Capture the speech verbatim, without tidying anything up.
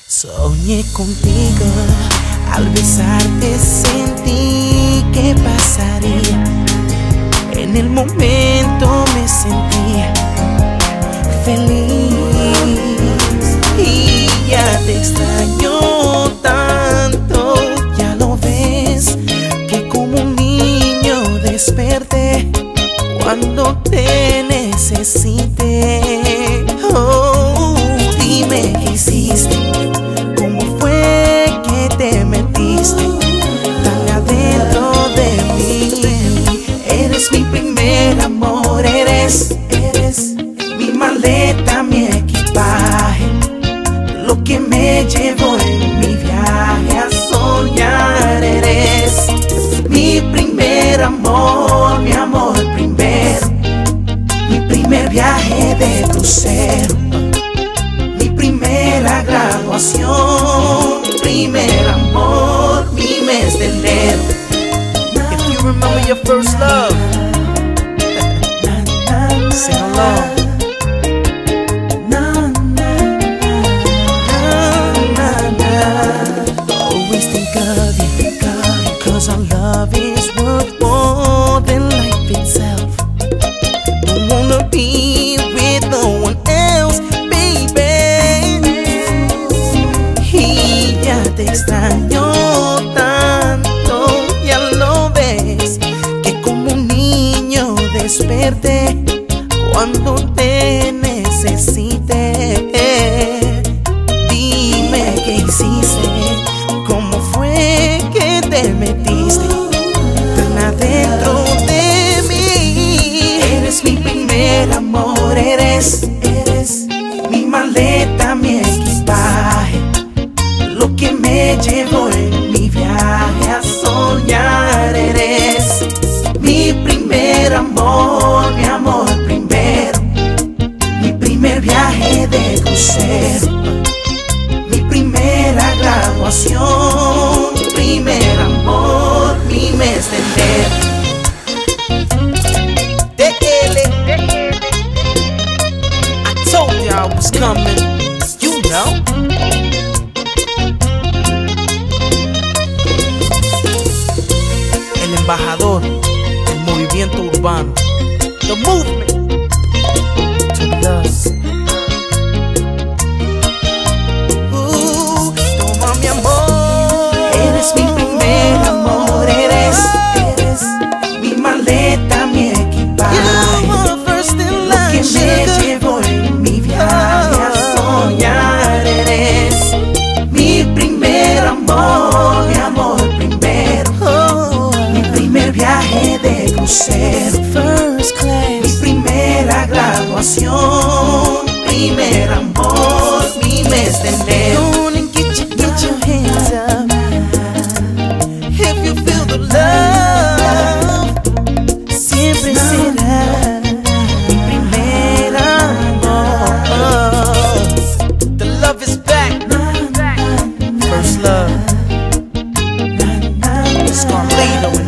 Soñé contigo, al besarte sentí que pasaría. En el momento me sentí feliz y ya te extraño tanto. Ya lo ves que como un niño desperté cuando te necesité. Oh, dime qué hiciste, cómo fue que te metiste tan adentro de mí. Eres mi primer amor, eres, eres mi maleta, mi equipaje, lo que me llevó en mi viaje a soñar. Eres mi primer amor, mi amor primero, mi primer viaje de crucero, mi primera graduación, primer amor, mi mes de enero. If you remember your first love, sing along. Always think of you, cause our love is worth more than life itself. Don't wanna be with no one else, baby. Y ya te extraño tanto, ya lo ves, que como un niño desperté cuando te necesité. Dime qué hiciste, cómo fue que te metiste tan adentro de mí. Eres mi primer amor, eres, eres mi maleta, mi equipaje, lo que me llevó en mi viaje a soñar. Eres mi primer amor, mi amor primero, mi primer viaje de crucero, mi primera graduación, primer amor, mi mes de enero. D L, I told you I was coming, you know. El embajador del movimiento urbano, the movement to love. Uh, toma mi amor. Eres mi primer amor, eres, eres mi maleta, mi equipaje, lo que me llevó en mi viaje a soñar. Eres mi primer amor, mi amor primero, mi primer viaje de crucero, first class, mi primera graduación, primer amor, mi mes de enero. Gonna get you, get your hands up if you feel the love. Siempre será mi primer amor. The love is back. First love. It's Carlito.